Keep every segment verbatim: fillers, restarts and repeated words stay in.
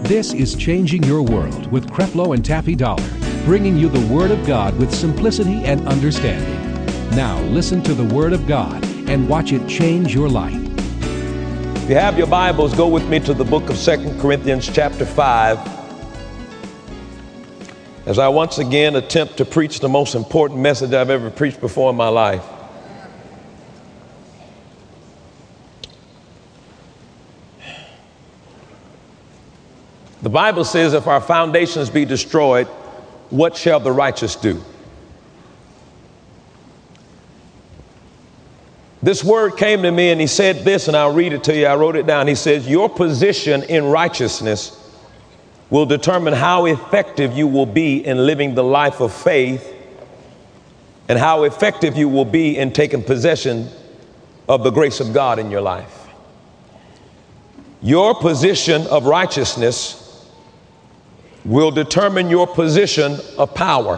This is Changing Your World with Creflo and Taffy Dollar, bringing you the Word of God with simplicity and understanding. Now listen to the Word of God and watch it change your life. If you have your Bibles, go with me to the book of Second Corinthians chapter five. As I once again attempt to preach the most important message I've ever preached before in my life. The Bible says, if our foundations be destroyed, what shall the righteous do? This word came to me and he said this, and I'll read it to you. I wrote it down. He says, your position in righteousness will determine how effective you will be in living the life of faith and how effective you will be in taking possession of the grace of God in your life. Your position of righteousness will determine your position of power.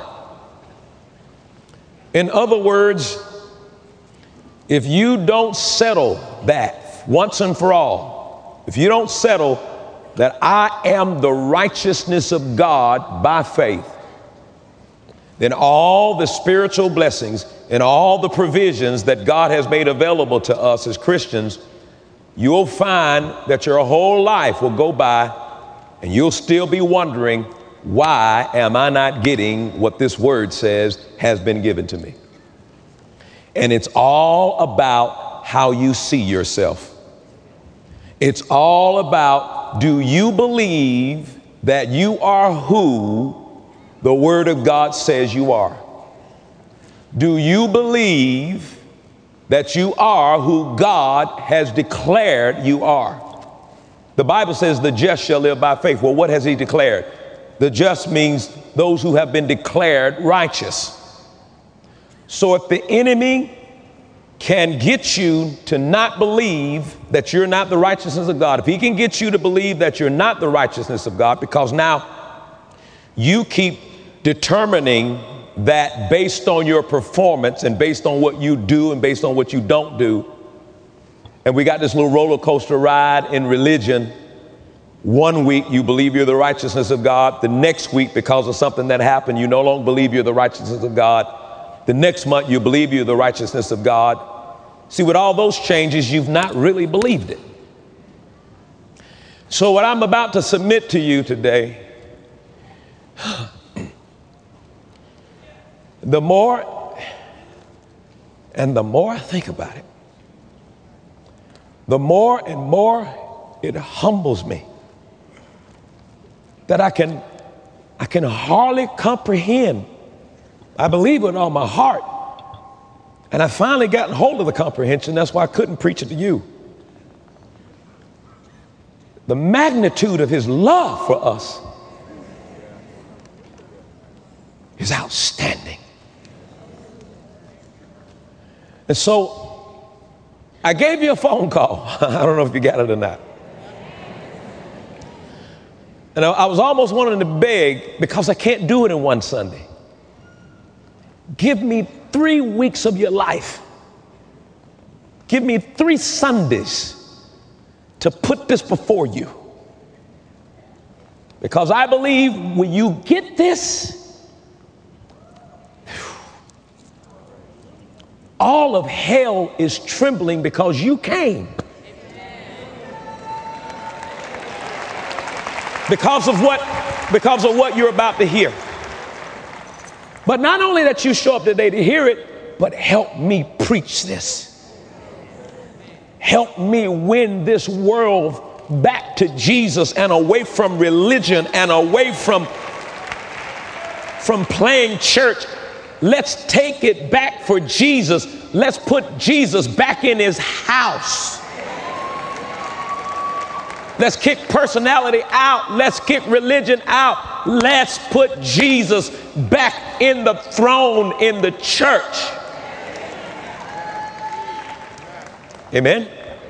In other words, if you don't settle that once and for all, if you don't settle that I am the righteousness of God by faith, then all the spiritual blessings and all the provisions that God has made available to us as Christians, you'll find that your whole life will go by and you'll still be wondering, why am I not getting what this word says has been given to me? And it's all about how you see yourself. It's all about, do you believe that you are who the Word of God says you are? Do you believe that you are who God has declared you are? The Bible says the just shall live by faith. Well, what has he declared? The just means those who have been declared righteous. So if the enemy can get you to not believe that you're not the righteousness of God, if he can get you to believe that you're not the righteousness of God, because now you keep determining that based on your performance and based on what you do and based on what you don't do. And we got this little roller coaster ride in religion. One week you believe you're the righteousness of God. The next week, because of something that happened, you no longer believe you're the righteousness of God. The next month you believe you're the righteousness of God. See, with all those changes, you've not really believed it. So what I'm about to submit to you today, the more and the more I think about it, the more and more it humbles me that I can, I can hardly comprehend. I believe with all my heart. And I finally gotten hold of the comprehension. That's why I couldn't preach it to you. The magnitude of his love for us is outstanding. And so I gave you a phone call. I don't know if you got it or not. And I, I was almost wanting to beg, because I can't do it in one Sunday. Give me three weeks of your life. Give me three Sundays to put this before you. Because I believe when you get this, all of hell is trembling because you came. Because of what, because of what you're about to hear. But not only that you show up today to hear it, but help me preach this. Help me win this world back to Jesus and away from religion and away from, from playing church. Let's take it back for Jesus. Let's put Jesus back in his house. Let's kick personality out. Let's kick religion out. Let's put Jesus back in the throne in the church. Amen.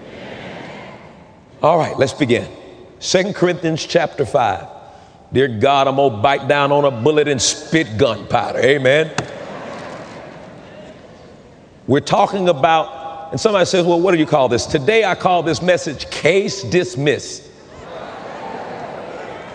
All right, let's begin. Second Corinthians chapter five. Dear God, I'm gonna bite down on a bullet and spit gunpowder. Amen. We're talking about, and somebody says, well, what do you call this? Today I call this message case dismissed.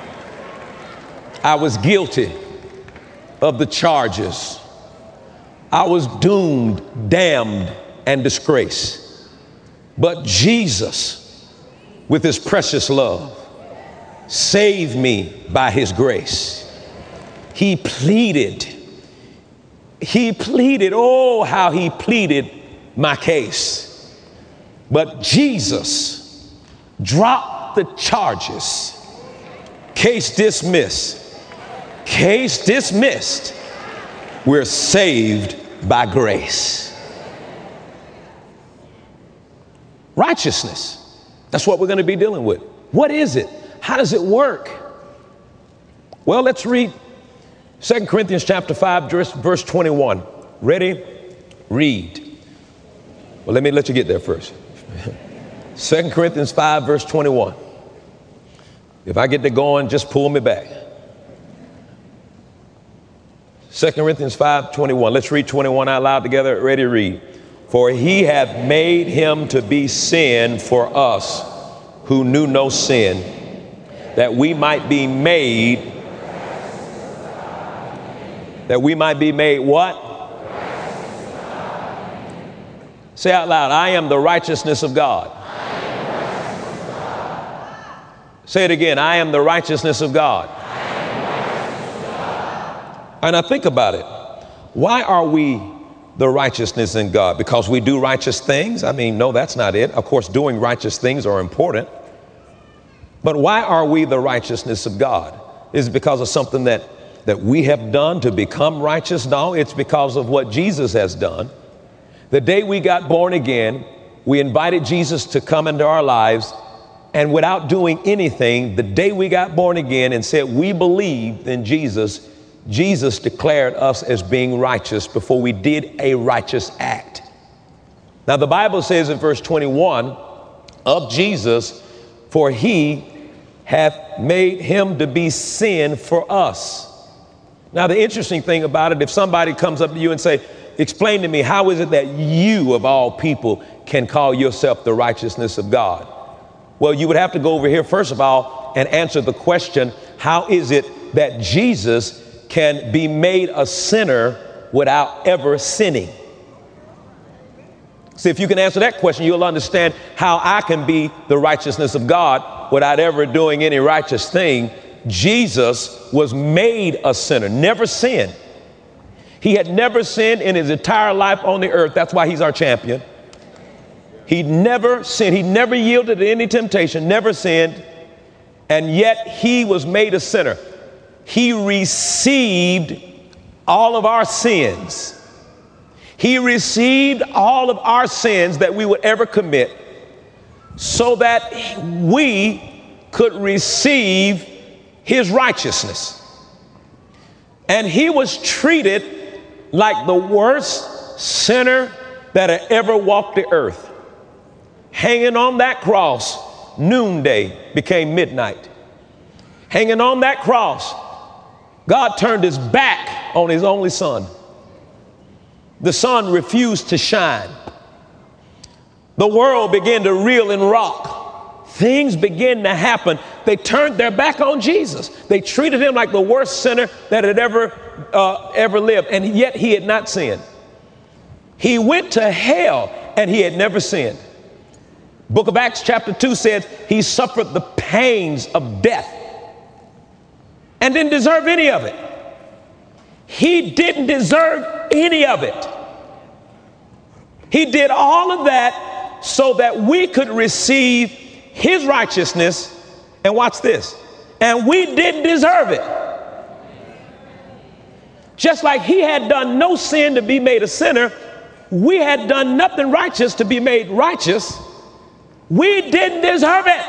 I was guilty of the charges. I was doomed, damned, and disgraced. But Jesus, with his precious love, saved me by his grace. He pleaded, he pleaded, oh, how he pleaded my case. But Jesus dropped the charges. Case dismissed. Case dismissed. We're saved by grace. Righteousness. That's what we're going to be dealing with. What is it? How does it work? Well, let's read Second Corinthians chapter five, verse twenty-one. Ready? Read. Well, let me let you get there first. Second Corinthians five, verse twenty-one. If I get to going, just pull me back. Second Corinthians five, twenty-one. Let's read twenty-one out loud together. Ready, read. For he hath made him to be sin for us who knew no sin, that we might be made, that we might be made what? Say out loud, I am the righteousness of God. Say it again, I am the righteousness of God. And I think about it. Why are we the righteousness in God? Because we do righteous things? I mean, no, that's not it. Of course, doing righteous things are important. But why are we the righteousness of God? Is it because of something that, that we have done to become righteous? No, it's because of what Jesus has done. The day we got born again, we invited Jesus to come into our lives. And without doing anything, the day we got born again and said we believed in Jesus, Jesus declared us as being righteous before we did a righteous act. Now, the Bible says in verse twenty-one of Jesus, for he hath made him to be sin for us. Now, the interesting thing about it, if somebody comes up to you and say, explain to me, how is it that you of all people can call yourself the righteousness of God? Well, you would have to go over here, first of all, and answer the question, how is it that Jesus can be made a sinner without ever sinning? See, if you can answer that question, you'll understand how I can be the righteousness of God without ever doing any righteous thing. Jesus was made a sinner, never sinned. He had never sinned in his entire life on the earth. That's why he's our champion. He never sinned. He never yielded to any temptation, never sinned. And yet he was made a sinner. He received all of our sins. He received all of our sins that we would ever commit so that we could receive his righteousness. And he was treated like the worst sinner that had ever walked the earth. Hanging on that cross, noonday became midnight. Hanging on that cross, God turned his back on his only son. The sun refused to shine. The world began to reel and rock. Things began to happen. They turned their back on Jesus. They treated him like the worst sinner that had ever, uh, ever lived. And yet he had not sinned. He went to hell and he had never sinned. Book of Acts chapter two said he suffered the pains of death and didn't deserve any of it. He didn't deserve any of it. He did all of that so that we could receive his righteousness. And watch this. And we didn't deserve it. Just like he had done no sin to be made a sinner, we had done nothing righteous to be made righteous. We didn't deserve it.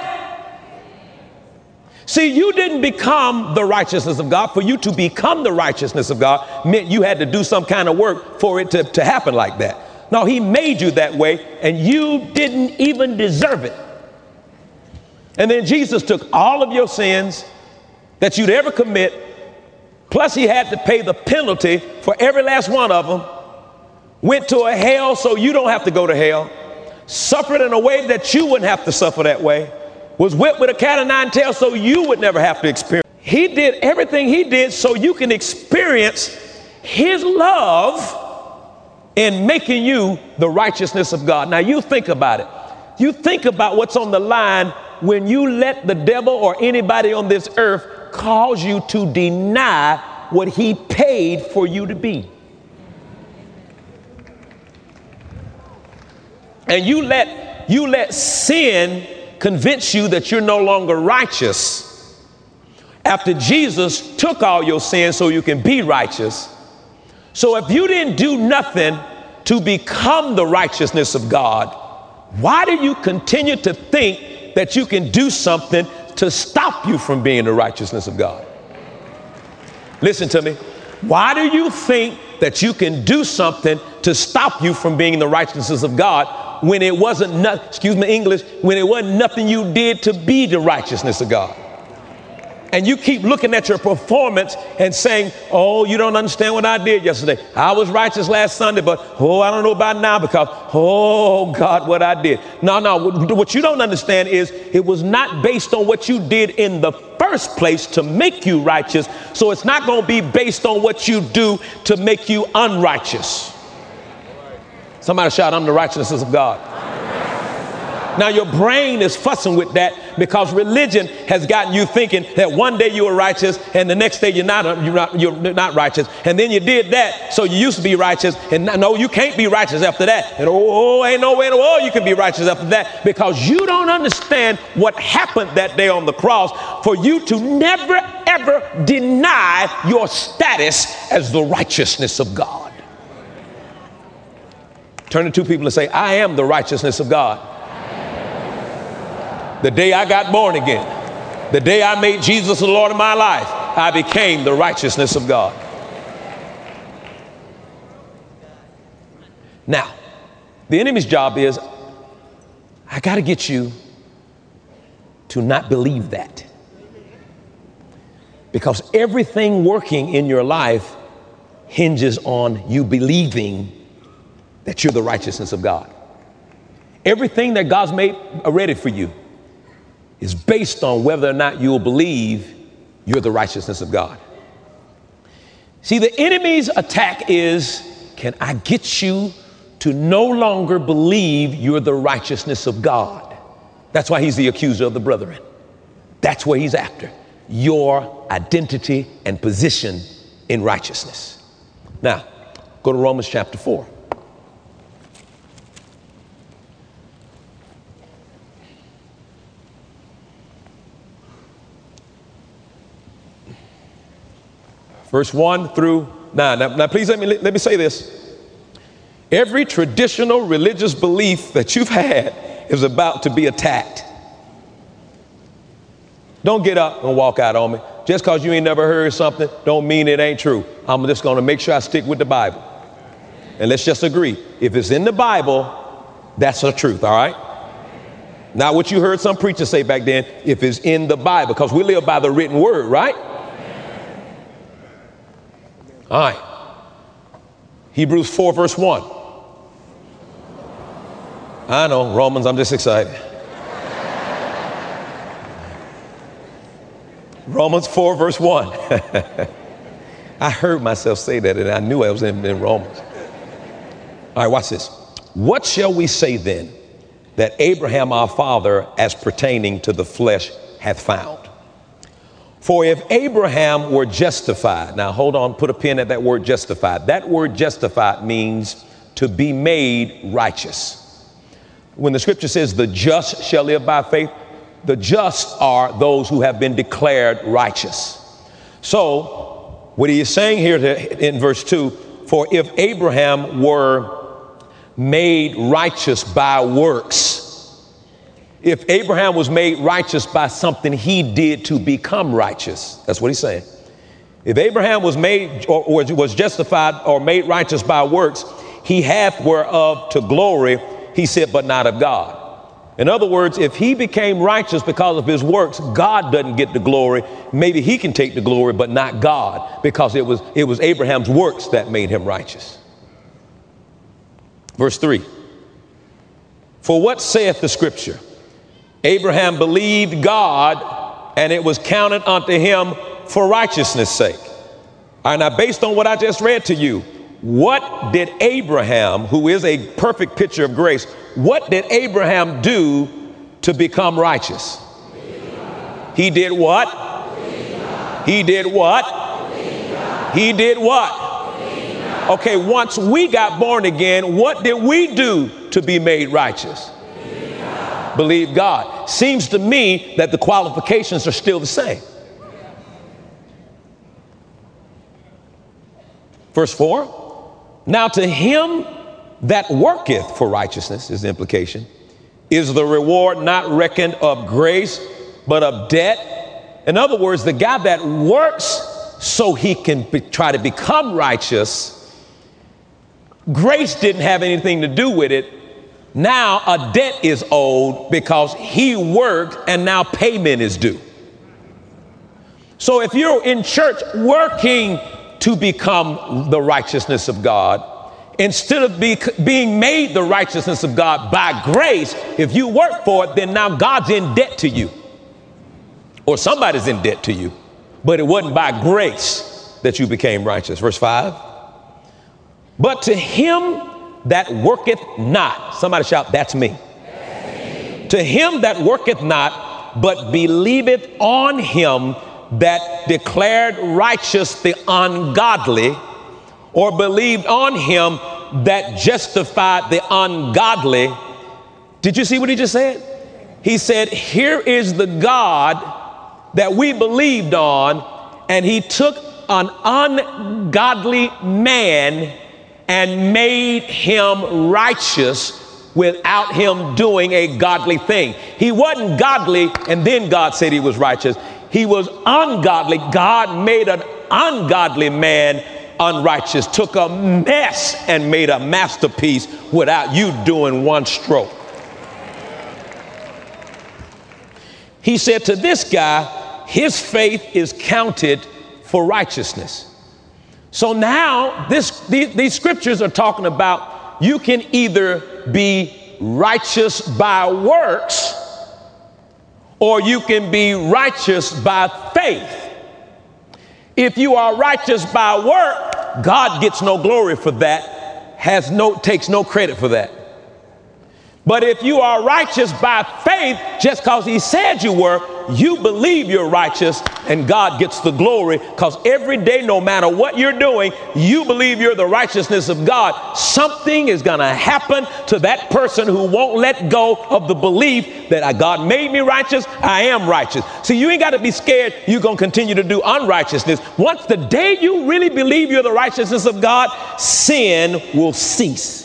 See, you didn't become the righteousness of God. For you to become the righteousness of God meant you had to do some kind of work for it to, to happen like that. No, he made you that way, and you didn't even deserve it. And then Jesus took all of your sins that you'd ever commit, plus he had to pay the penalty for every last one of them, went to a hell so you don't have to go to hell, suffered in a way that you wouldn't have to suffer that way, was whipped with a cat o' nine tails so you would never have to experience. He did everything he did so you can experience his love in making you the righteousness of God. Now you think about it. You think about what's on the line when you let the devil or anybody on this earth cause you to deny what he paid for you to be. And you let you let sin convince you that you're no longer righteous after Jesus took all your sins so you can be righteous. So if you didn't do nothing to become the righteousness of God, why do you continue to think that you can do something to stop you from being the righteousness of God? Listen to me. Why do you think that you can do something to stop you from being the righteousness of God when it wasn't, not, excuse me, English, when it wasn't nothing you did to be the righteousness of God? And you keep looking at your performance and saying, oh, you don't understand what I did yesterday. I was righteous last Sunday, but oh, I don't know about now because, oh, God, what I did. No, no, what you don't understand is it was not based on what you did in the first place to make you righteous. So it's not going to be based on what you do to make you unrighteous. Somebody shout, I'm the righteousness of God. Now your brain is fussing with that because religion has gotten you thinking that one day you were righteous and the next day you're not, you're not, you're not righteous. And then you did that. So you used to be righteous and no, you can't be righteous after that. And oh, ain't no way in the world you can be righteous after that because you don't understand what happened that day on the cross for you to never, ever deny your status as the righteousness of God. Turn to two people and say, I am the righteousness of God. The day I got born again, the day I made Jesus the Lord of my life, I became the righteousness of God. Now, the enemy's job is, I got to get you to not believe that. Because everything working in your life hinges on you believing that you're the righteousness of God. Everything that God's made ready for you is based on whether or not you'll believe you're the righteousness of God. See, the enemy's attack is, can I get you to no longer believe you're the righteousness of God? That's why he's the accuser of the brethren. That's what he's after, your identity and position in righteousness. Now, go to Romans chapter four. Verse one through nine. Now, now please let me, let me say this. Every traditional religious belief that you've had is about to be attacked. Don't get up and walk out on me. Just because you ain't never heard something don't mean it ain't true. I'm just going to make sure I stick with the Bible. And let's just agree. If it's in the Bible, that's the truth, all right? Not what you heard some preacher say back then, if it's in the Bible, because we live by the written word, right? All right. Hebrews four, verse one. I know, Romans, I'm just excited. Romans four, verse one. I heard myself say that and I knew I was in, in Romans. All right, watch this. What shall we say then that Abraham our father as pertaining to the flesh hath found? For if Abraham were justified, now hold on, put a pin at that word justified. That word justified means to be made righteous. When the scripture says the just shall live by faith, the just are those who have been declared righteous. So what he is saying here to, in verse two, for if Abraham were made righteous by works, if Abraham was made righteous by something he did to become righteous, that's what he's saying. If Abraham was made or, or was justified or made righteous by works, he hath whereof to glory, he said, but not of God. In other words, if he became righteous because of his works, God doesn't get the glory. Maybe he can take the glory, but not God, because it was, it was Abraham's works that made him righteous. Verse three. For what saith the scripture? Abraham believed God, and it was counted unto him for righteousness' sake. All right, now based on what I just read to you, what did Abraham, who is a perfect picture of grace, what did Abraham do to become righteous? He did what? He did what? He did what? Okay, once we got born again, what did we do to be made righteous? Believe God. Seems to me that the qualifications are still the same. Verse four. Now to him that worketh for righteousness, is the implication, is the reward not reckoned of grace, but of debt. In other words, the guy that works so he can be, try to become righteous, grace didn't have anything to do with it. Now a debt is owed because he worked and now payment is due. So if you're in church working to become the righteousness of God, instead of be, being made the righteousness of God by grace, if you work for it, then now God's in debt to you. Or somebody's in debt to you. But it wasn't by grace that you became righteous. Verse five. But to him that worketh not, somebody shout, that's me. That's me. To him that worketh not, but believeth on him that declared righteous the ungodly, or believed on him that justified the ungodly. Did you see what he just said? He said, here is the God that we believed on, and he took an ungodly man and made him righteous without him doing a godly thing. He wasn't godly and then God said he was righteous. He was ungodly. God made an ungodly man unrighteous, took a mess and made a masterpiece without you doing one stroke. He said to this guy, his faith is counted for righteousness. So now this, these, these scriptures are talking about you can either be righteous by works or you can be righteous by faith. If you are righteous by work, God gets no glory for that, has no, takes no credit for that. But if you are righteous by faith, just because he said you were, you believe you're righteous and God gets the glory, because every day, no matter what you're doing, you believe you're the righteousness of God. Something is going to happen to that person who won't let go of the belief that God made me righteous. I am righteous. So you ain't got to be scared you're going to continue to do unrighteousness. Once the day you really believe you're the righteousness of God, sin will cease.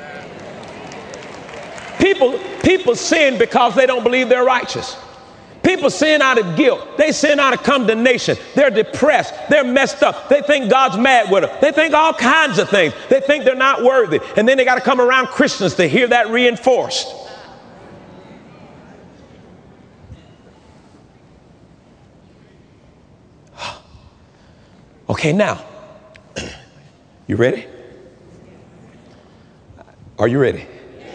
People, people sin because they don't believe they're righteous. People sin out of guilt. They sin out of condemnation. They're depressed. They're messed up. They think God's mad with them. They think all kinds of things. They think they're not worthy. And then they got to come around Christians to hear that reinforced. Okay, now, you ready? Are you ready?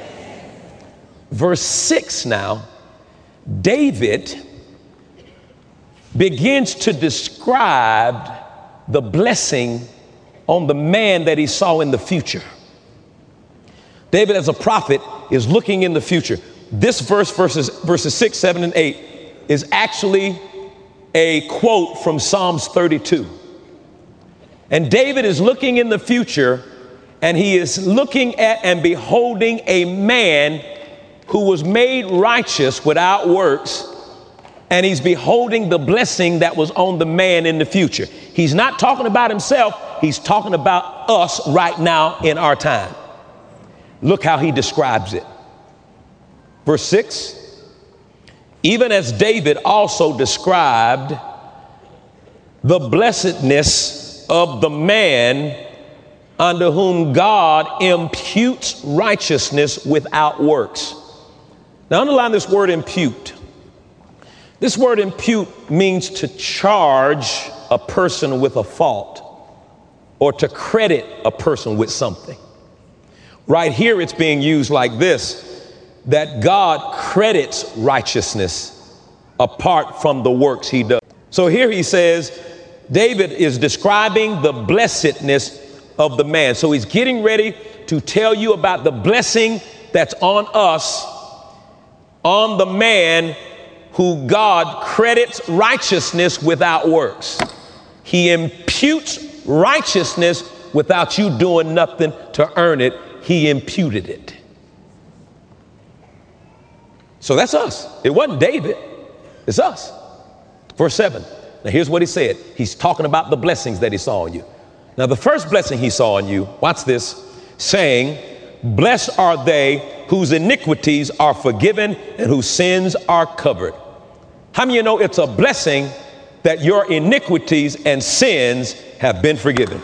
Verse six now, David begins to describe the blessing on the man that he saw in the future. David, as a prophet, is looking in the future. This verse, verses, verses six, seven, and eight, is actually a quote from Psalms thirty-two. And David is looking in the future, and he is looking at and beholding a man who was made righteous without works, and he's beholding the blessing that was on the man in the future. He's not talking about himself. He's talking about us right now in our time. Look how he describes it. Verse six, even as David also described the blessedness of the man unto whom God imputes righteousness without works. Now underline this word impute. This word impute means to charge a person with a fault or to credit a person with something. Right here it's being used like this, that God credits righteousness apart from the works he does. So here he says David is describing the blessedness of the man. So he's getting ready to tell you about the blessing that's on us, on the man who God credits righteousness without works. He imputes righteousness without you doing nothing to earn it. He imputed it. So that's us. It wasn't David. It's us. Verse seven. Now here's what he said. He's talking about the blessings that he saw on you. Now the first blessing he saw on you, watch this, saying, blessed are they whose iniquities are forgiven and whose sins are covered. How many of you know it's a blessing that your iniquities and sins have been forgiven?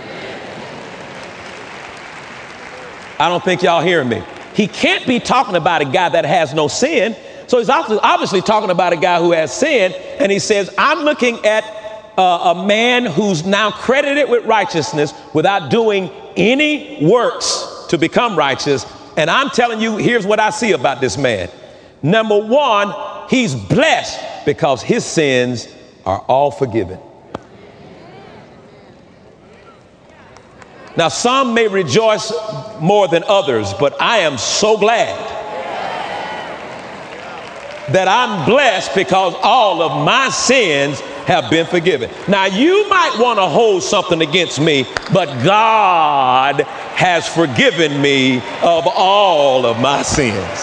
I don't think y'all hearing me. He can't be talking about a guy that has no sin. So he's obviously talking about a guy who has sin. And he says, I'm looking at uh, a man who's now credited with righteousness without doing any works to become righteous. And I'm telling you, here's what I see about this man. Number one, he's blessed because his sins are all forgiven. Now, some may rejoice more than others, but I am so glad that I'm blessed because all of my sins have been forgiven. Now, you might want to hold something against me, but God has forgiven me of all of my sins.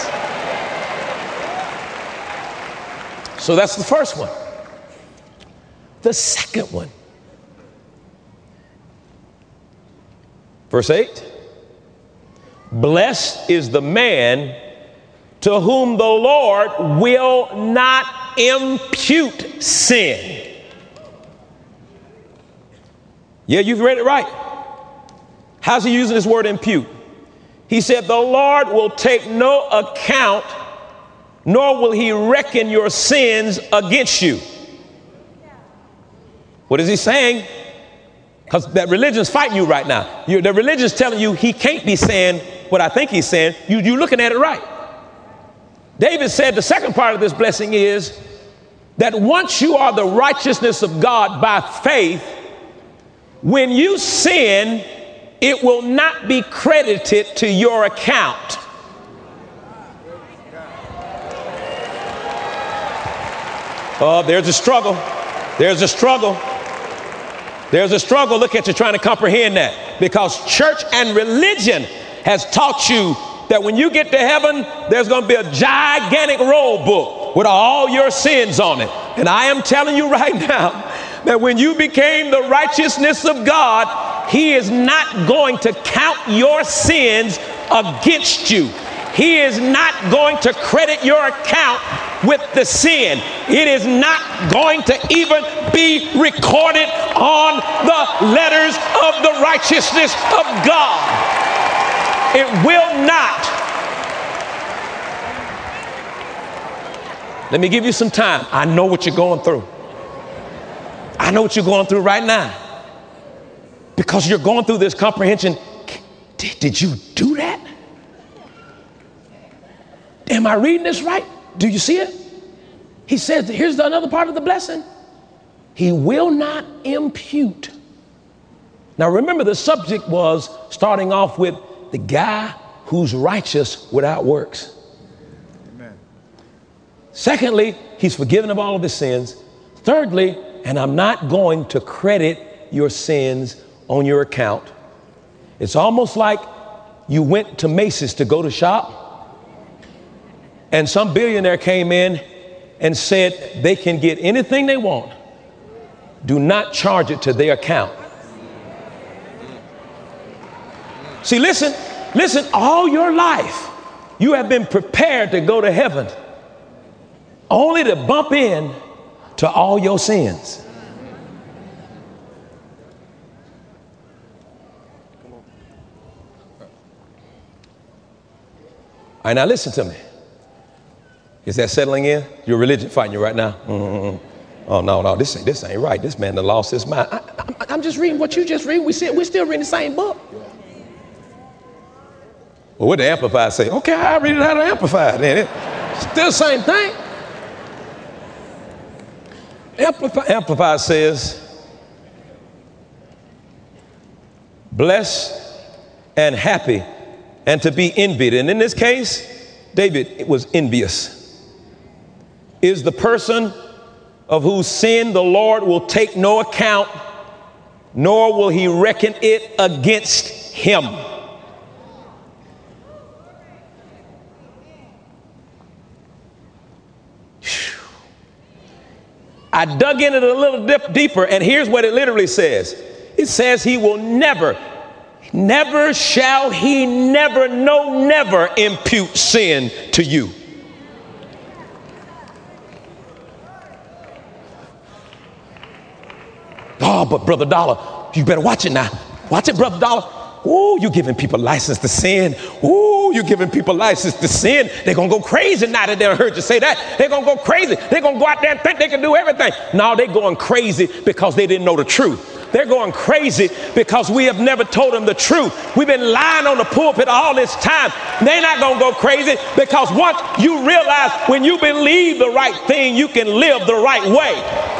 So that's the first one. The second one. Verse eight. Blessed is the man to whom the Lord will not impute sin. Yeah, you've read it right. How's he using this word impute? He said, the Lord will take no account, nor will he reckon your sins against you. What is he saying? Because that religion's fighting you right now. You're, the religion's telling you he can't be saying what I think he's saying. You, you're looking at it right. David said the second part of this blessing is that once you are the righteousness of God by faith, when you sin, it will not be credited to your account. Oh, there's a struggle. There's a struggle. There's a struggle. Look at you trying to comprehend that, because church and religion has taught you that when you get to heaven, there's going to be a gigantic roll book with all your sins on it. And I am telling you right now that when you became the righteousness of God, he is not going to count your sins against you. He is not going to credit your account with the sin. It is not going to even be recorded on the letters of the righteousness of God. It will not. Let me give you some time. I know what you're going through. I know what you're going through right now. Because you're going through this comprehension. Did, did you do that? Am I reading this right? Do you see it? He says, here's the, another part of the blessing. He will not impute. Now remember, the subject was starting off with the guy who's righteous without works. Amen. Secondly, he's forgiven of all of his sins. Thirdly, and I'm not going to credit your sins on your account. It's almost like you went to Macy's to go to shop, and some billionaire came in and said they can get anything they want. Do not charge it to their account. See, listen, listen, all your life, you have been prepared to go to heaven only to bump in to all your sins. All right, now listen to me. Is that settling in? Your religion fighting you right now? Mm-hmm. Oh, no, no, this ain't, this ain't right. This man done lost his mind. I, I, I'm just reading what you just read. We see, we're still reading the same book. Well, what the Amplified say? Okay, I read it out of Amplified. Then still the same thing. Amplified, Amplified says, blessed and happy and to be envied. And in this case, David was envious. Is the person of whose sin the Lord will take no account, nor will he reckon it against him. I dug in it a little dip deeper, and here's what it literally says. It says he will never, never shall he never, no, never impute sin to you. Oh, but Brother Dollar, you better watch it now. Watch it, Brother Dollar. Ooh, you're giving people license to sin. Ooh, you're giving people license to sin. They're going to go crazy now that they heard you say that. They're going to go crazy. They're going to go out there and think they can do everything. No, they're going crazy because they didn't know the truth. They're going crazy because we have never told them the truth. We've been lying on the pulpit all this time. They're not going to go crazy because once you realize when you believe the right thing, you can live the right way.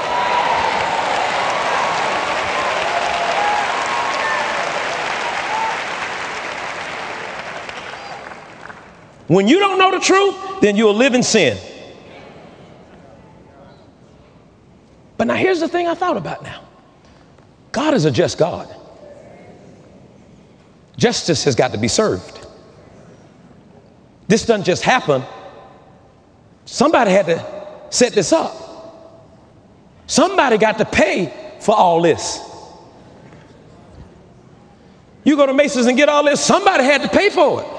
When you don't know the truth, then you'll live in sin. But now here's the thing I thought about now. God is a just God. Justice has got to be served. This doesn't just happen. Somebody had to set this up. Somebody got to pay for all this. You go to Macy's and get all this, somebody had to pay for it.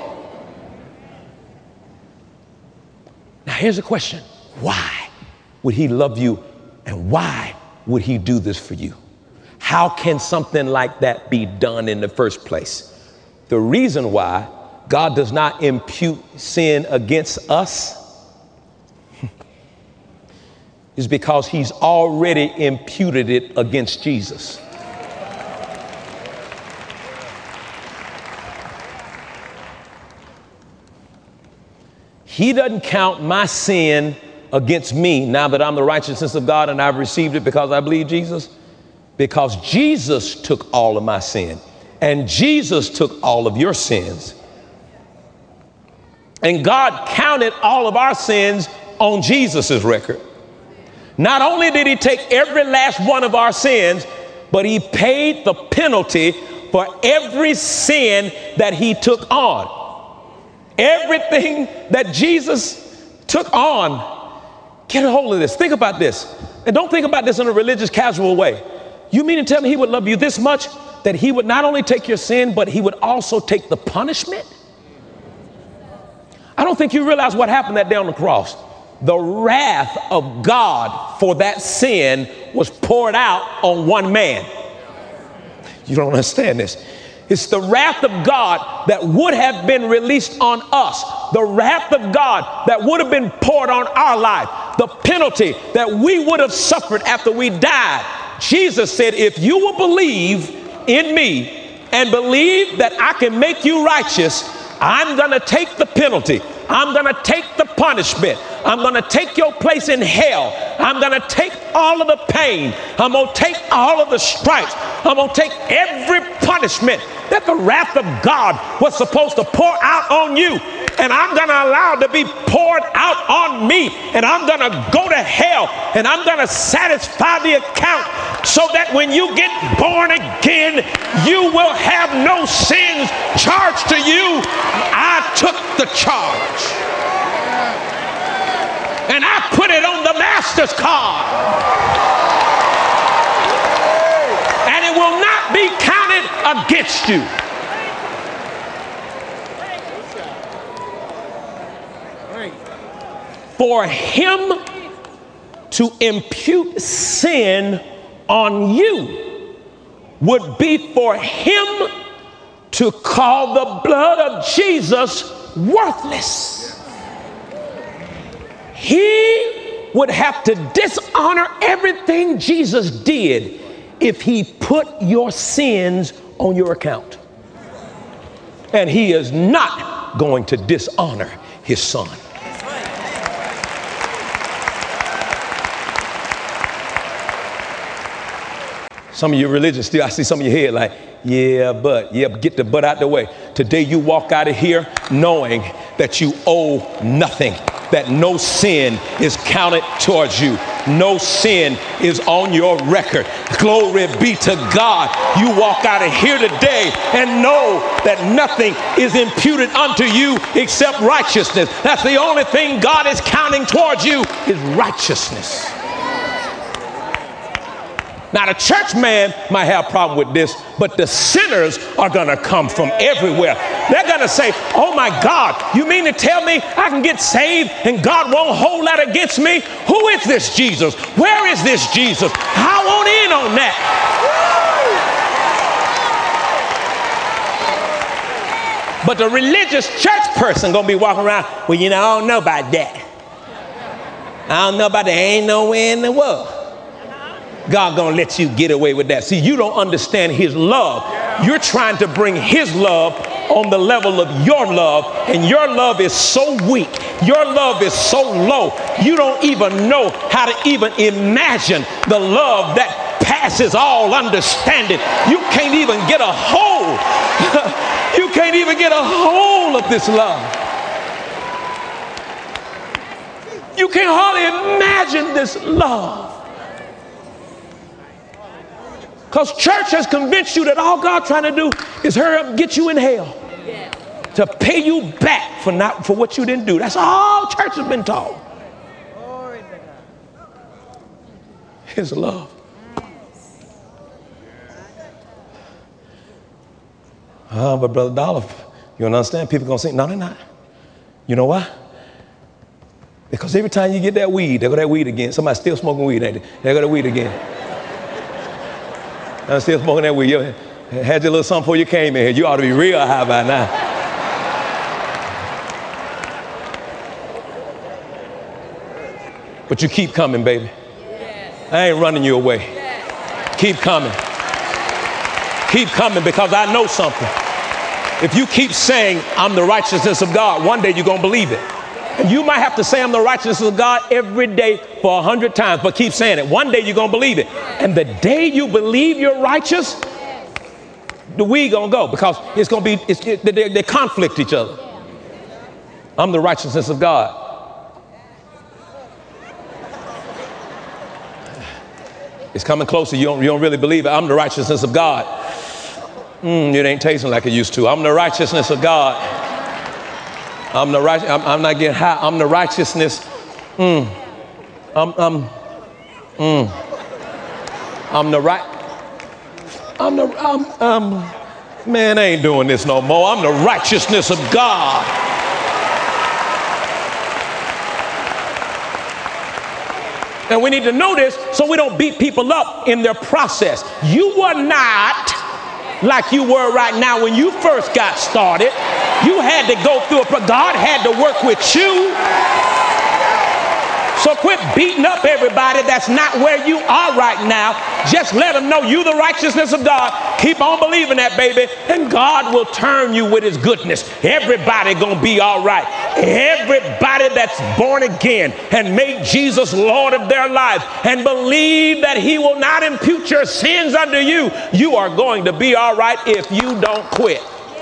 Now, here's a question. Why would he love you, and why would he do this for you? How can something like that be done in the first place? The reason why God does not impute sin against us is because he's already imputed it against Jesus. He doesn't count my sin against me now that I'm the righteousness of God and I've received it because I believe Jesus. Because Jesus took all of my sin and Jesus took all of your sins. And God counted all of our sins on Jesus's record. Not only did he take every last one of our sins, but he paid the penalty for every sin that he took on. Everything that Jesus took on. Get a hold of this. Think about this. And don't think about this in a religious, casual way. You mean to tell me he would love you this much that he would not only take your sin, but he would also take the punishment? I don't think you realize what happened that day on the cross. The wrath of God for that sin was poured out on one man. You don't understand this. It's the wrath of God that would have been released on us. The wrath of God that would have been poured on our life. The penalty that we would have suffered after we died. Jesus said, if you will believe in me and believe that I can make you righteous, I'm going to take the penalty. I'm going to take the punishment. I'm going to take your place in hell. I'm going to take all of the pain. I'm going to take all of the stripes. I'm going to take every punishment that the wrath of God was supposed to pour out on you. And I'm going to allow it to be poured out on me. And I'm going to go to hell. And I'm going to satisfy the account so that when you get born again, you will have no sins charged to you. I took the charge. And I put it on the master's card. And it will not be counted against you. For him to impute sin on you would be for him to call the blood of Jesus worthless. He would have to dishonor everything Jesus did if he put your sins on your account. And he is not going to dishonor his son. Some of you religious still, I see some of your head like, Yeah, but, yeah, get the but out the way. Today you walk out of here knowing that you owe nothing, that no sin is counted towards you. No sin is on your record. Glory be to God. You walk out of here today and know that nothing is imputed unto you except righteousness. That's the only thing God is counting towards you is righteousness. Now, the church man might have a problem with this, but the sinners are going to come from everywhere. They're going to say, oh, my God, you mean to tell me I can get saved and God won't hold that against me? Who is this Jesus? Where is this Jesus? I want in on that. But the religious church person going to be walking around, well, you know, I don't know about that. I don't know about that. Ain't nowhere in the world God gonna let you get away with that. See, you don't understand his love. You're trying to bring his love on the level of your love, and your love is so weak. Your love is so low. You don't even know how to even imagine the love that passes all understanding. You can't even get a hold. You can't even get a hold of this love. You can hardly imagine this love. Because church has convinced you that all God's trying to do is hurry up and get you in hell. Yeah. To pay you back for not for what you didn't do. That's all church has been taught. His love. Oh, but Brother Dollar, you don't understand? People are going to say, no, they're not. You know why? Because every time you get that weed, there go that weed again. Somebody's still smoking weed, ain't they? There go that weed again. I'm still smoking that weed. You had your little something before you came in here. You ought to be real high by now. But you keep coming, baby. Yes. I ain't running you away. Yes. Keep coming. Keep coming, because I know something. If you keep saying, I'm the righteousness of God, one day you're going to believe it. And you might have to say I'm the righteousness of God every day for a hundred times, but keep saying it. One day you're going to believe it. And the day you believe you're righteous, the weed going to go, because it's going to be, it's, it, they, they conflict each other. I'm the righteousness of God. It's coming closer. You don't, you don't really believe it. I'm the righteousness of God. Mm, it ain't tasting like it used to. I'm the righteousness of God. I'm the right. I'm, I'm not getting high. I'm the righteousness. Mm. I'm. I'm. Mm. I'm the right. I'm the. I'm. Um. Man, I ain't doing this no more. I'm the righteousness of God. And we need to know this so we don't beat people up in their process. You were not like you were right now when you first got started. You had to go through it, but God had to work with you. So quit beating up everybody that's not where you are right now. Just let them know you the righteousness of God. Keep on believing that, baby, and God will turn you with his goodness. Everybody gonna be all right. Everybody that's born again and made Jesus Lord of their life and believe that he will not impute your sins unto you, you are going to be all right if you don't quit.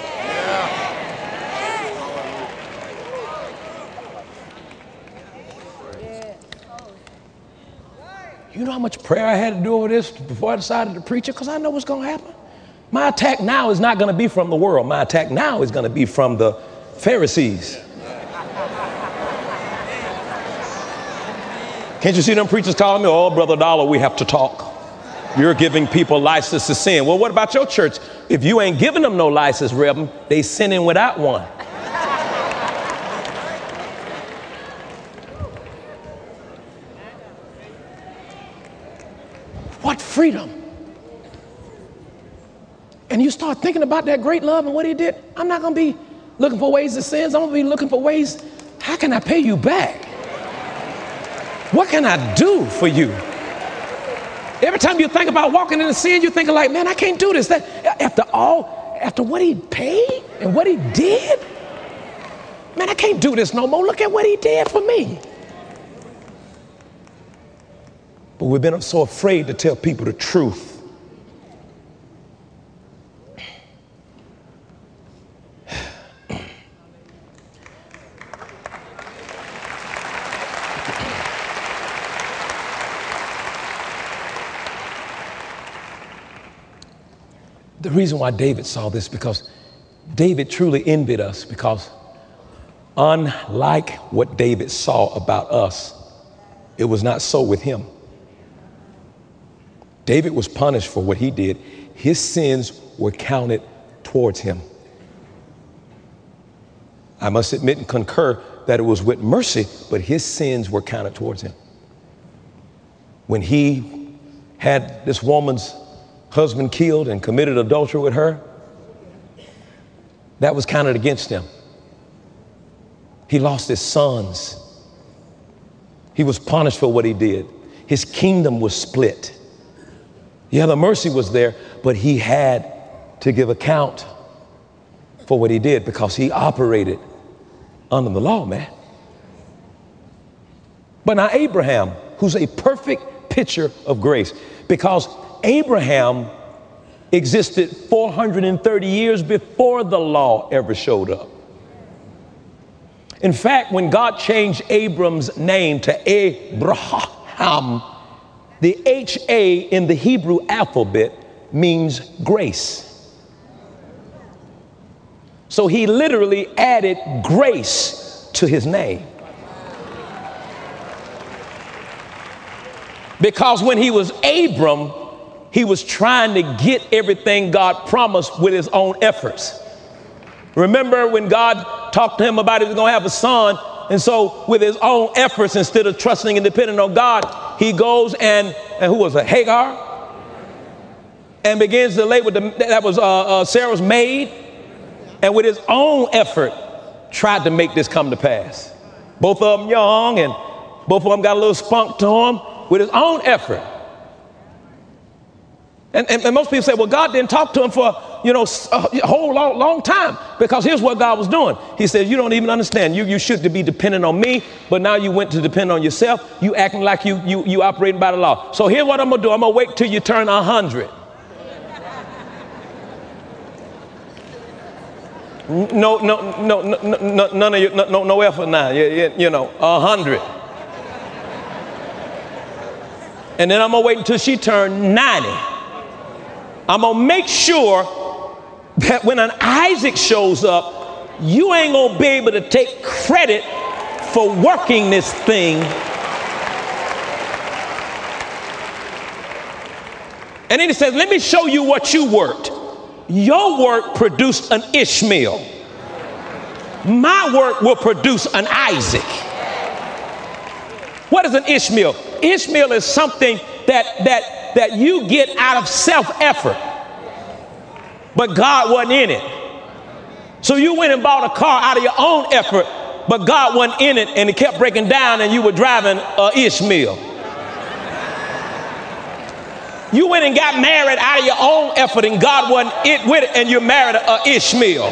You know how much prayer I had to do over this before I decided to preach it? Because I know what's going to happen. My attack now is not going to be from the world. My attack now is going to be from the Pharisees. Can't you see them preachers calling me, oh, Brother Dollar, we have to talk. You're giving people license to sin. Well, what about your church? If you ain't giving them no license, Reverend, they sinning without one. What freedom. And you start thinking about that great love and what he did. I'm not going to be looking for ways to sin. I'm going to be looking for ways, how can I pay you back? What can I do for you? Every time you think about walking into sin, you're thinking like, man, I can't do this. That, after all, after what he paid and what he did, man, I can't do this no more. Look at what he did for me. But we've been so afraid to tell people the truth. the reason why David saw this, because David truly envied us, because unlike what David saw about us, it was not so with him. David was punished for what he did. His sins were counted towards him. I must admit and concur that it was with mercy, but his sins were counted towards him. When he had this woman's husband killed and committed adultery with her, that was counted against him. He lost his sons. He was punished for what he did. His kingdom was split. Yeah, the mercy was there, but he had to give account for what he did because he operated under the law, man. But now Abraham, who's a perfect picture of grace, because Abraham existed four hundred thirty years before the law ever showed up. In fact, when God changed Abram's name to Abraham, the H A in the Hebrew alphabet means grace. So he literally added grace to his name. Because when he was Abram, he was trying to get everything God promised with his own efforts. Remember when God talked to him about he was going to have a son, and so with his own efforts, instead of trusting and depending on God, he goes and, and who was it, Hagar? And begins to lay with the, that was uh, uh, Sarah's maid, and with his own effort, tried to make this come to pass. Both of them young, and both of them got a little spunk to them with his own effort. And, and, and most people say, well, God didn't talk to him for, you know, a whole long, long time, because here's what God was doing. He said, you don't even understand. You, you should be dependent on me, but now you went to depend on yourself. You acting like you, you, you operating by the law. So here's what I'm going to do. I'm going to wait till you turn a hundred. No, no, no, no, no, none of you, no, no effort now. You, you, you know, a hundred. And then I'm going to wait until she turned ninety. I'm going to make sure that when an Isaac shows up, you ain't going to be able to take credit for working this thing. And then he says, let me show you what you worked. Your work produced an Ishmael. My work will produce an Isaac. What is an Ishmael? Ishmael is something that, that, that you get out of self-effort, but God wasn't in it. So you went and bought a car out of your own effort, but God wasn't in it, and it kept breaking down, and you were driving a Ishmael. You went and got married out of your own effort, and God wasn't it with it, and you married a Ishmael.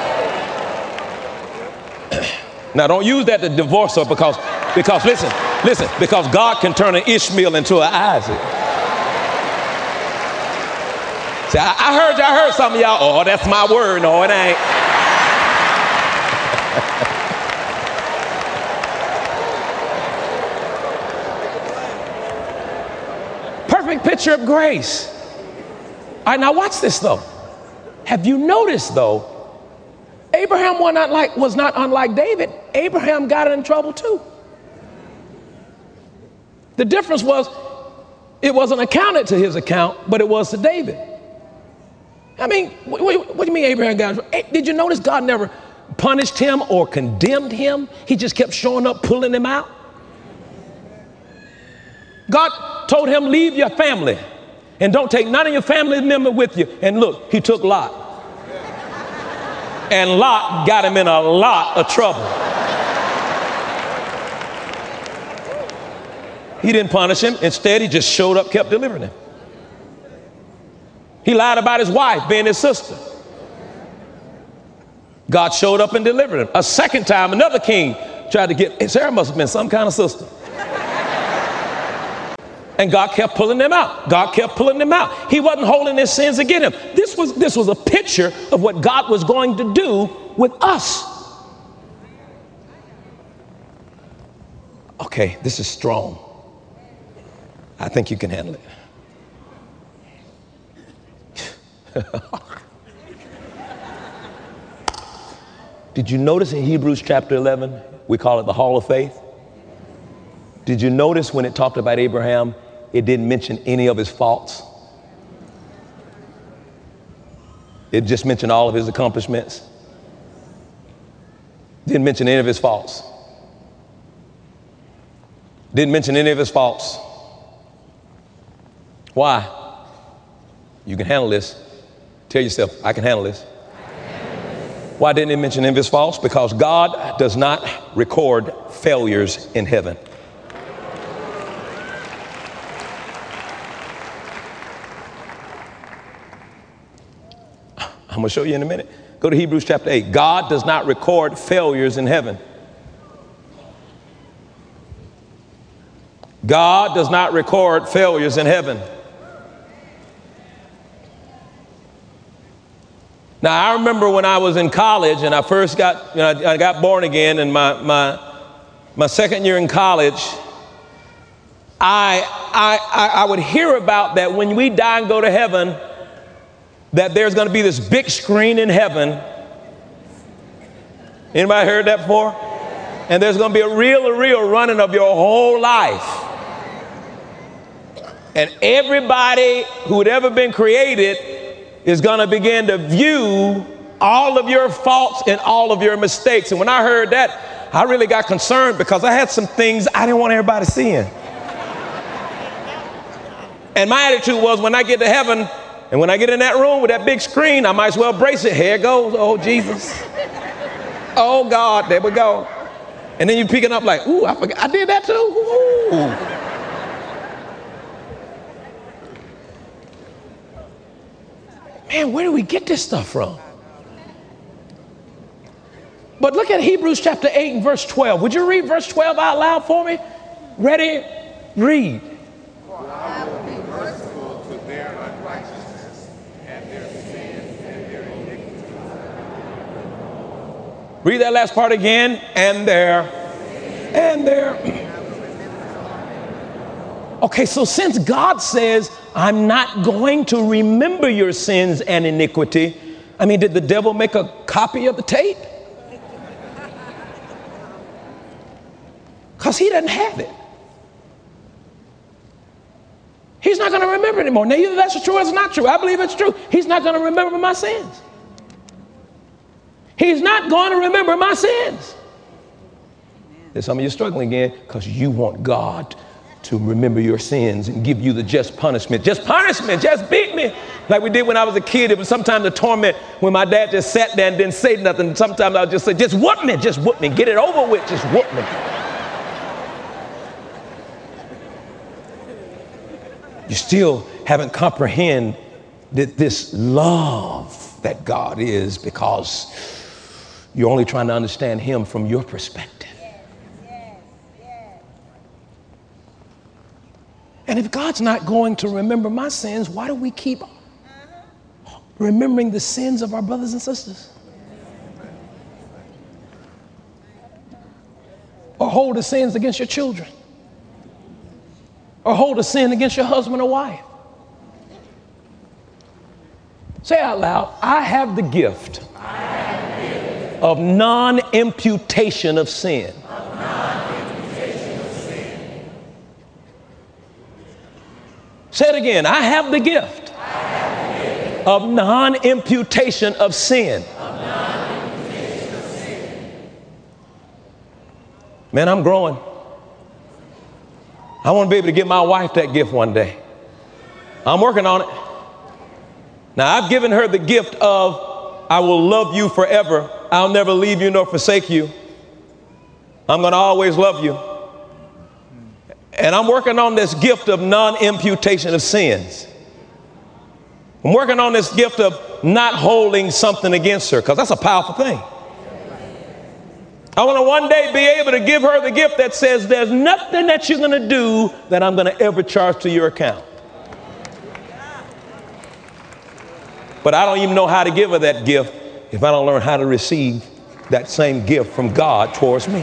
Now don't use that to divorce her, because because listen, listen, because God can turn an Ishmael into an Isaac. See, I, I heard I heard some of y'all, oh, that's my word. No, it ain't. Perfect picture of grace. All right, now watch this though. Have you noticed though, Abraham was not like was not unlike David. Abraham got in trouble too. The difference was it wasn't accounted to his account, but it was to David. I mean, what, what, what do you mean Abraham got in trouble? Did you notice God never punished him or condemned him? He just kept showing up, pulling him out. God told him, leave your family and don't take none of your family member with you. And look, he took Lot. And Lot got him in a lot of trouble. He didn't punish him. Instead, he just showed up, kept delivering him. He lied about his wife being his sister. God showed up and delivered him. A second time, another king tried to get, Sarah must have been some kind of sister. And God kept pulling them out. God kept pulling them out. He wasn't holding his sins against him. This was, this was a picture of what God was going to do with us. Okay, this is strong. I think you can handle it. Did you notice in Hebrews chapter eleven, we call it the Hall of Faith? Did you notice when it talked about Abraham, it didn't mention any of his faults? It just mentioned all of his accomplishments. Didn't mention any of his faults. Didn't mention any of his faults. Why? You can handle this. Tell yourself, I can handle this. Why didn't it mention any of his faults? Because God does not record failures in heaven. I'm going to show you in a minute. Go to Hebrews chapter eight. God does not record failures in heaven. God does not record failures in heaven. Now, I remember when I was in college and I first got, you know, I got born again, and my my my second year in college, I I I would hear about that when we die and go to heaven, that there's going to be this big screen in heaven. Anybody heard that before? And there's going to be a reel to reel running of your whole life. And everybody who had ever been created is going to begin to view all of your faults and all of your mistakes. And when I heard that, I really got concerned because I had some things I didn't want everybody seeing. And my attitude was, when I get to heaven and when I get in that room with that big screen, I might as well brace it. Here it goes. Oh, Jesus. Oh, God. There we go. And then you pick it up like, ooh, I forgot. I did that too. Ooh. Man, where do we get this stuff from? But look at Hebrews chapter eight and verse twelve. Would you read verse twelve out loud for me? Ready? Read. For I will be merciful to their unrighteousness and their sins and their iniquities. Read that last part again. And their, and their. Okay, so since God says, I'm not going to remember your sins and iniquity, I mean, did the devil make a copy of the tape? Because he doesn't have it. He's not going to remember anymore. Now, either that's true or it's not true. I believe it's true. He's not going to remember my sins. He's not going to remember my sins. There's some of you struggling again because you want God to remember your sins and give you the just punishment. Just punishment, just beat me. Like we did when I was a kid. It was sometimes the torment when my dad just sat there and didn't say nothing. Sometimes I would just say, just whoop me, just whoop me. Get it over with, just whoop me. You still haven't comprehended this love that God is because you're only trying to understand him from your perspective. And if God's not going to remember my sins, why do we keep remembering the sins of our brothers and sisters? Or hold the sins against your children? Or hold a sin against your husband or wife? Say out loud, I have the gift, I have the gift of non-imputation of sin. Say it again. I have the gift, I have the gift of non-imputation of sin. Of non-imputation of sin. Man, I'm growing. I want to be able to give my wife that gift one day. I'm working on it. Now, I've given her the gift of, I will love you forever. I'll never leave you nor forsake you. I'm going to always love you. And I'm working on this gift of non-imputation of sins. I'm working on this gift of not holding something against her, because that's a powerful thing. I want to one day be able to give her the gift that says there's nothing that you're going to do that I'm going to ever charge to your account. But I don't even know how to give her that gift if I don't learn how to receive that same gift from God towards me.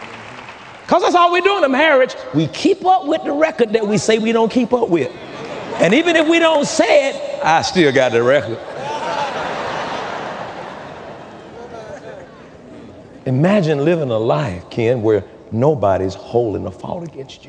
Because that's all we do in a marriage. We keep up with the record that we say we don't keep up with. And even if we don't say it, I still got the record. Imagine living a life, Ken, where nobody's holding a fault against you.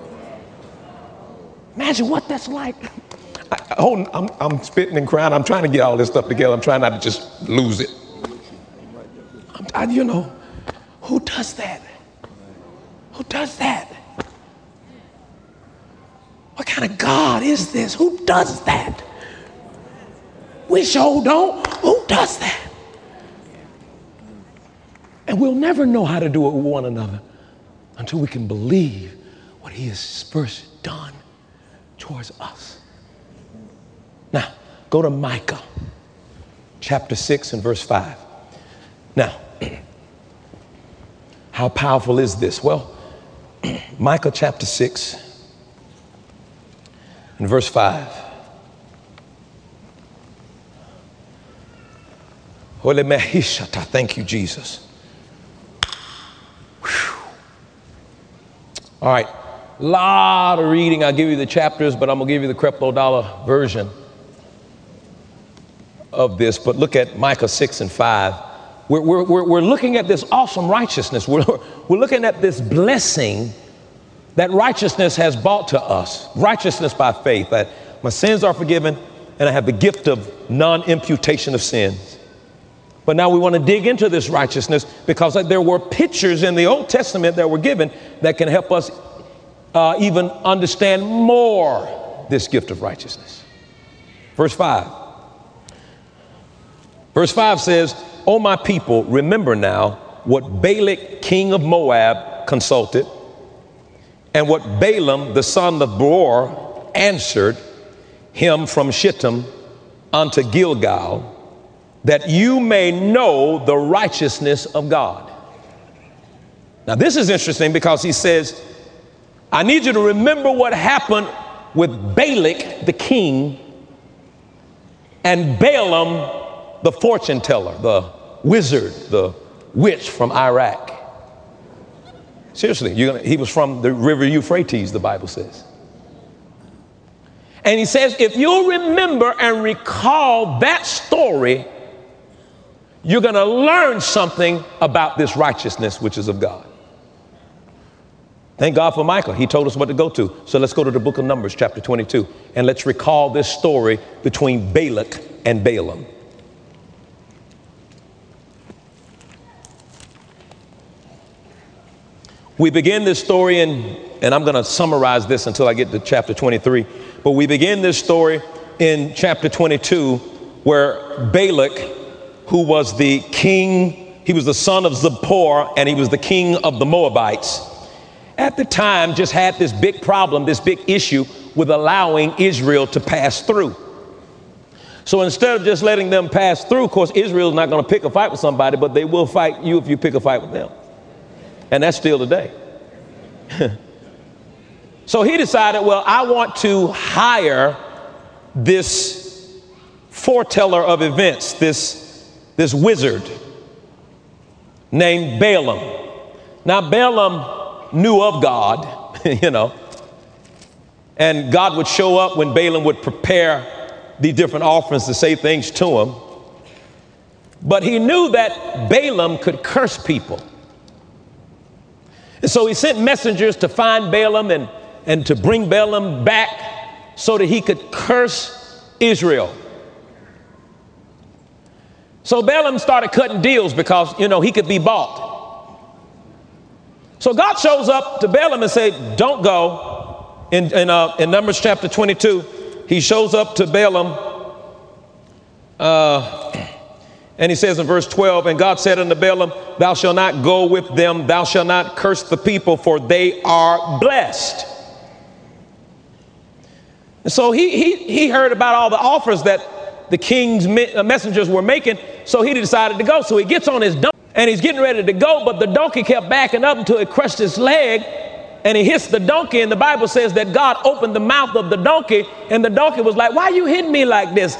Imagine what that's like. I, I, hold, I'm, I'm spitting and crying. I'm trying to get all this stuff together. I'm trying not to just lose it. I'm, I, you know, who does that? Who does that? What kind of God is this? Who does that? We sure don't. Who does that? And we'll never know how to do it with one another until we can believe what he has first done towards us. Now, go to Micah chapter six and verse five. Now, how powerful is this? Well, Micah chapter six and verse five. Thank you, Jesus. Whew. All right, lot of reading. I'll give you the chapters, but I'm gonna give you the Creflo Dollar version of this. But look at Micah six and five. We're, we're, we're looking at this awesome righteousness. We're, we're looking at this blessing that righteousness has brought to us. Righteousness by faith, that my sins are forgiven and I have the gift of non-imputation of sins. But now we want to dig into this righteousness because there were pictures in the Old Testament that were given that can help us uh, even understand more this gift of righteousness. Verse five. Verse five says, "O my people, remember now what Balak, king of Moab, consulted, and what Balaam, the son of Beor, answered him from Shittim unto Gilgal, that you may know the righteousness of God." Now, this is interesting because he says, I need you to remember what happened with Balak, the king, and Balaam, the fortune teller, the wizard, the witch from Iraq. Seriously, you're gonna, he was from the river Euphrates, the Bible says. And he says, if you'll remember and recall that story, you're going to learn something about this righteousness which is of God. Thank God for Michael. He told us what to go to. So let's go to the book of Numbers, chapter twenty-two, and let's recall this story between Balak and Balaam. We begin this story in, and I'm going to summarize this until I get to chapter twenty-three, but we begin this story in chapter twenty-two where Balak, who was the king, he was the son of Zippor, and he was the king of the Moabites, at the time just had this big problem, this big issue with allowing Israel to pass through. So instead of just letting them pass through, of course, Israel's not going to pick a fight with somebody, but they will fight you if you pick a fight with them. And that's still today. So he decided, well, I want to hire this foreteller of events, this, this wizard named Balaam. Now, Balaam knew of God, you know, and God would show up when Balaam would prepare the different offerings to say things to him. But he knew that Balaam could curse people. And so he sent messengers to find Balaam and, and to bring Balaam back so that he could curse Israel. So Balaam started cutting deals because, you know, he could be bought. So God shows up to Balaam and said, don't go. In, in, uh, in Numbers chapter twenty-two, he shows up to Balaam uh, and he says in verse twelve, and God said unto Balaam, thou shalt not go with them, thou shalt not curse the people, for they are blessed. And so he, he, he heard about all the offers that the king's messengers were making, so he decided to go. So he gets on his donkey and he's getting ready to go, but the donkey kept backing up until it crushed his leg, and he hits the donkey, and the Bible says that God opened the mouth of the donkey, and the donkey was like, why are you hitting me like this?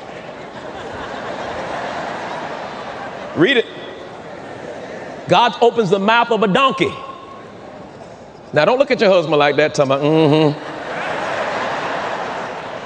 Read it. God opens the mouth of a donkey. Now, don't look at your husband like that, talking about, mm-hmm.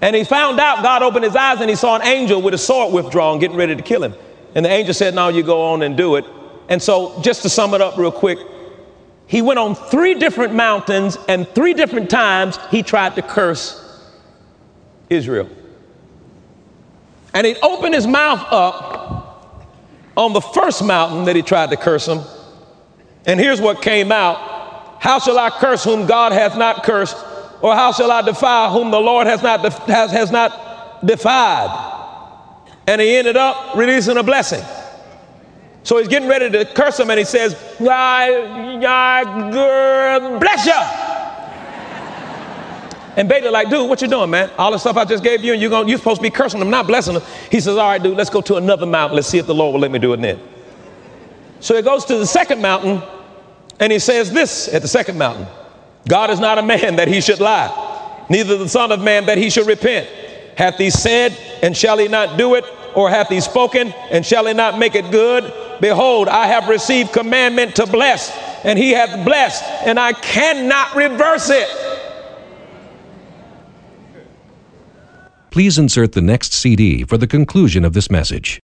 And he found out, God opened his eyes and he saw an angel with a sword withdrawn, getting ready to kill him. And the angel said, "Now you go on and do it." And so just to sum it up real quick, he went on three different mountains, and three different times he tried to curse Israel. And he opened his mouth up on the first mountain that he tried to curse them. And here's what came out. "How shall I curse whom God hath not cursed? Or how shall I defy whom the Lord has not, def- has, has not defied?" And he ended up releasing a blessing. So he's getting ready to curse him, and he says, "I, I, girl, bless you." And Balaam like, "Dude, what you doing, man? All the stuff I just gave you, and you're going, you're supposed to be cursing them, not blessing them." He says, "All right, dude, let's go to another mountain. Let's see if the Lord will let me do it then." So he goes to the second mountain, and he says this at the second mountain: "God is not a man that he should lie, neither the son of man that he should repent. Hath he said, and shall he not do it? Or hath he spoken, and shall he not make it good? Behold, I have received commandment to bless, and he hath blessed, and I cannot reverse it." Please insert the next C D for the conclusion of this message.